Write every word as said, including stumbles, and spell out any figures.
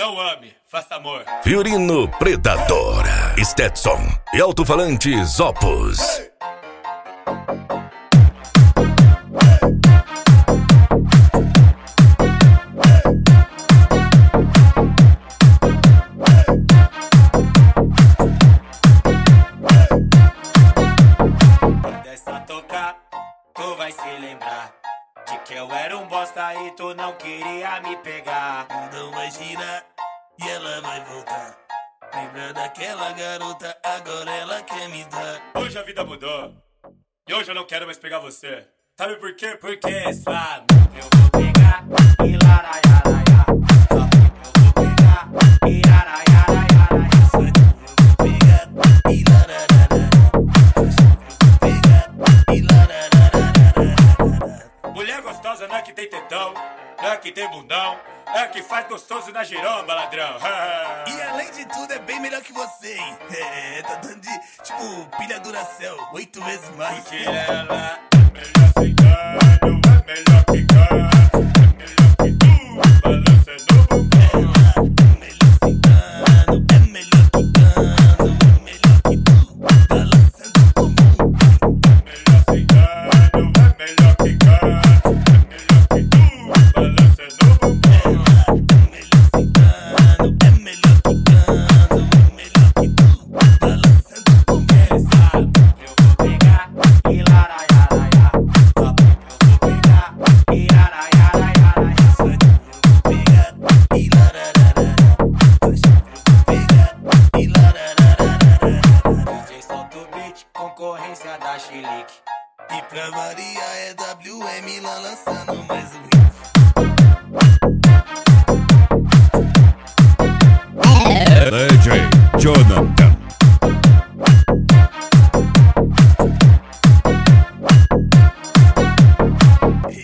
Não ame, faça amor. Fiorino Predador, Stetson e alto-falantes Opus. Quando essa tocar, tu vai se lembrar de que eu era um bosta e tu não queria me pegar. Não vai girar e ela vai voltar. Lembra daquela garota, agora ela quer me dar. Hoje a vida mudou e hoje eu não quero mais pegar você. Sabe por quê? Porque sua amiga eu vou pegar e laraiaraia. Sua amiga eu vou pegar e laraiaraia. Sua amiga eu vou pegar e larararara. Sua amiga eu vou pegar e larararara. Mulher gostosa não é que tem tetão, não é que tem bundão, é que faz gostoso na giromba, ladrão. E além de tudo é bem melhor que você, hein? É, tá dando de, tipo, pilha Duracell, oito vezes mais. Porque ela é melhor sem dano, é melhor que cano, é melhor que tu, balançando o bumbum. Ela é melhor sem dano, é melhor que cano, é melhor que tu, balançando o bumbum. Melhor sem dano, é melhor que cano, é melhor que tu, balançando o bumbum. Ela é melhor sem dano, é melhor que cano, é melhor que tu, balançando o bumbum. Eu vou pegar e laraiaraia. Só eu vou pegar e laraiaraia. Sua amiga eu vou pegar e larararara. Sua amiga eu vou pegar e larararara. D J solta o beat, concorrência da Chilique. E pra variar é W M lá lançando mais um hit. D J Jonathan.